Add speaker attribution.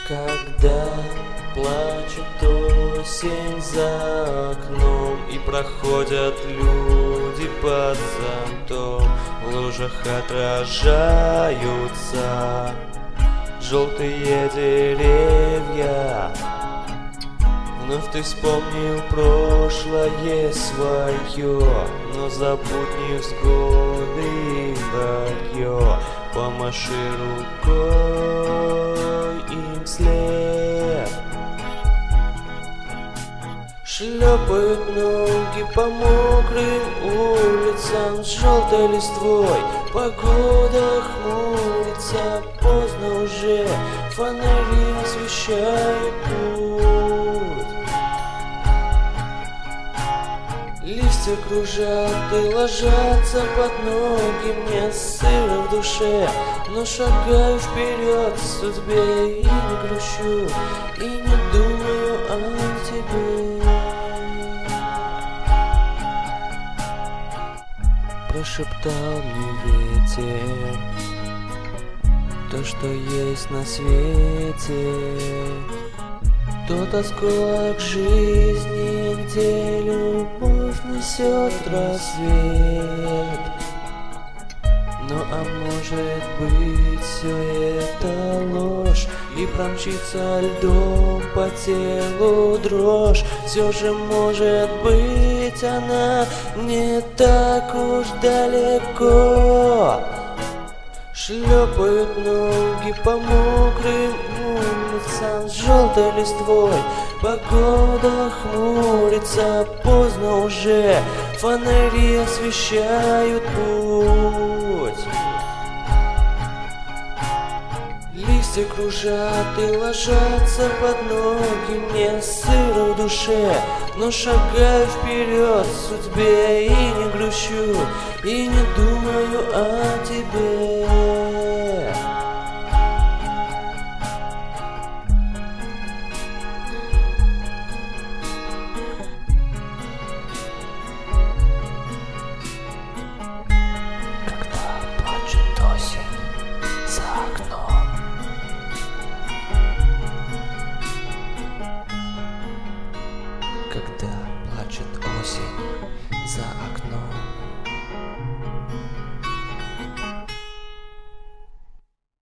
Speaker 1: Когда плачет осень за окном и проходят люди под зонтом, в лужах отражаются желтые деревья. Вновь ты вспомнил прошлое свое, но забудь невзгоды и вранье. Помаши рукой им вслед. Шлепают ноги по мокрым улицам с желтой листвой. Погода хмурится, поздно уже, фонари освещают путь. Листья кружат и ложатся под ноги, мне сыро в душе, но шагаю вперед к судьбе и не грущу, и не думаю о тебе. Прошептал мне ветер то, что есть на свете, тот осколок жизни, где любовь несет рассвет. Ну а может быть все это ложь, и промчится льдом по телу дрожь. Все же может быть она не так уж далеко. Шлепают ноги по мокрым улицам с желтой листвой. Погода хмурится, поздно уже, фонари освещают путь. Листья кружат и ложатся под ноги, мне сыро в душе, но шагаю вперед к судьбе и не грущу, и не думаю о тебе.